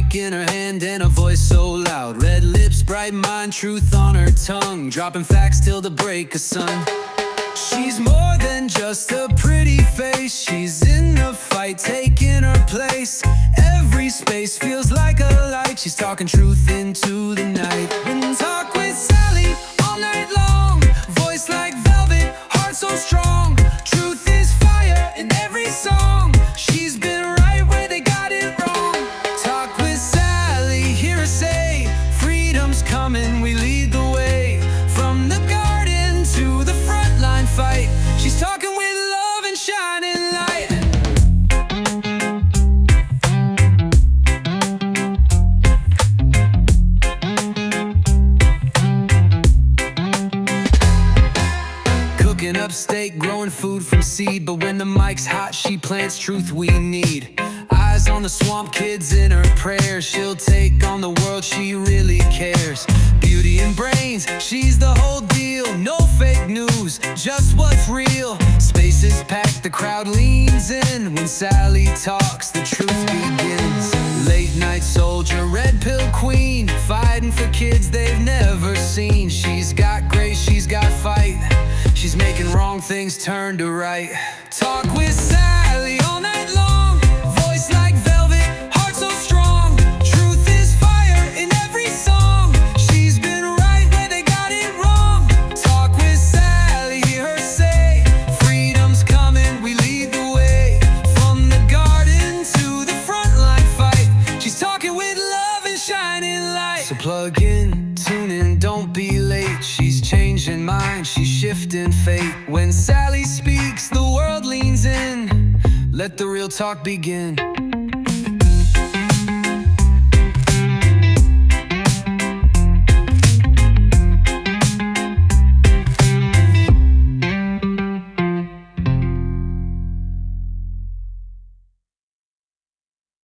mic in her hand and a voice so loud. Red lips, bright mind, truth on her tongue, dropping facts till the break of sun. She's more than just a pretty face. She's in the fight, taking her place. Every space feels like a light. She's talking truth into the night. And talk with Sally all night long. Voice like velvet, heart so strong. Truth is fire in every song. She's been right where they got it wrong. Talk with Sally, hear her say, freedom's coming, we lead the way. From the garden to the front line fight, she's talking with love and shining light. Cooking up steak, growing food from seed. But when the mic's hot, she plants truth we need. Eyes on the swamp, kids in her prayers. She'll take on the world, she really cares. Beauty and brains, she's the whole deal. No fake news, just what's real. Space is packed, the crowd leans in. When Sally talks, the truth begins. Late night soldier, red pill queen, fighting for kids they've never seen. She's got grace, she's got fight. She's making wrong things turn to right. Talk with Sally all night long. Voice like velvet, heart so strong. Truth is fire in every song. She's been right where they got it wrong. Talk with Sally, hear her say, freedom's coming, we lead the way. From the garden to the front line fight, she's talking with love and shining light. So plug in, tune in, don't be late. She's changing minds, she's shifting fate. When Sally speaks, the world leans in. Let the real talk begin.